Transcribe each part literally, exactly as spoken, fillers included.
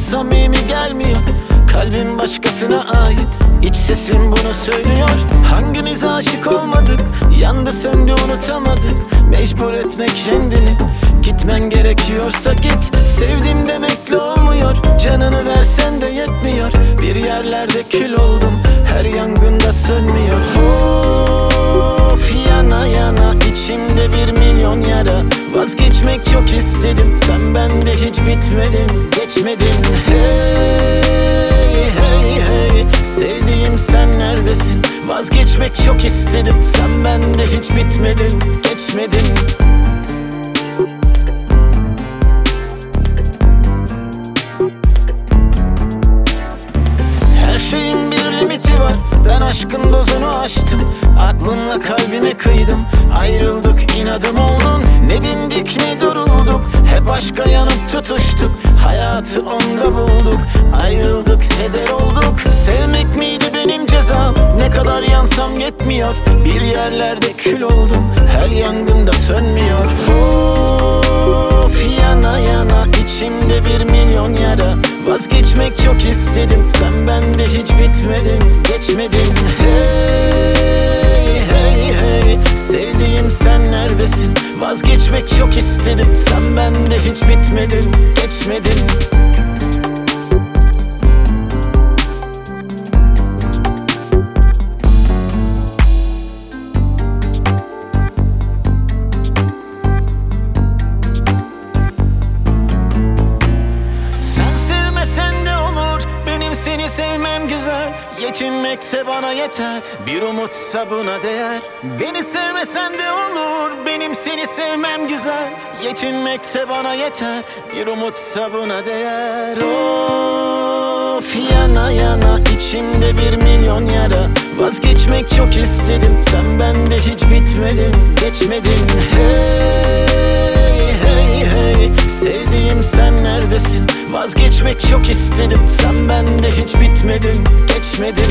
samimi gelmiyor. Kalbim başkasına ait, iç sesim bunu söylüyor. Hangimiz aşık olmadık, yandı söndü unutamadık. Mecbur etme kendini, gitmen gerekiyorsa git. Sevdim demekle olmuyor, canını versen de yetmiyor. Bir yerlerde kül oldum, her yangında sönmüyor. Of yana yana içimde bir milyon yara. Vazgeçmek çok istedim, sen bende hiç bitmedin, geçmedin. Hey hey hey, sevdiğim sen neredesin? Vazgeçmek çok istedim, sen bende hiç bitmedin, geçmedin. Her şeyin bir limiti var, ben aşkın dozunu aştım. Aklınla kalbime kıydım, ayrıldık inadım oldun. Ne dindik ne durulduk, hep aşka yanıp tutuştuk. Hayatı onda bulduk, ayrıldık heder olduk. Sevmek miydi benim cezam, ne kadar yansam yetmiyor. Bir yerlerde kül oldum, her yangında sönmüyor. Of yana yana içimde bir milyon yara. Vazgeçmek çok istedim, sen bende hiç bitmedin, geçmedin. Hey hey hey, sevdiğim sen neredesin? Vazgeçmek çok istedim, sen bende hiç bitmedin, geçmedin. Seni sevmem güzel, yetinmekse bana yeter. Bir umutsa buna değer. Beni sevmesen de olur, benim seni sevmem güzel. Yetinmekse bana yeter, bir umutsa buna değer. Of yana yana içimde bir milyon yara. Vazgeçmek çok istedim, sen bende hiç bitmedin, geçmedin. Hey hey hey, sevdiğim sen neredesin? Vazgeçmek çok istedim, sen bende hiç bitmedin, geçmedin.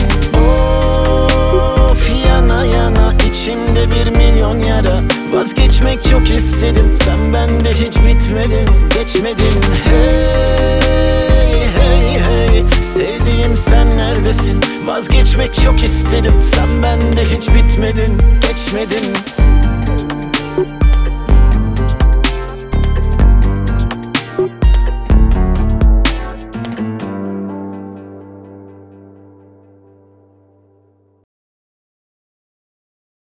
Of yana yana içimde bir milyon yara. Vazgeçmek çok istedim, sen bende hiç bitmedin, geçmedin. Hey hey hey, sevdiğim sen neredesin? Vazgeçmek çok istedim, sen bende hiç bitmedin, geçmedin.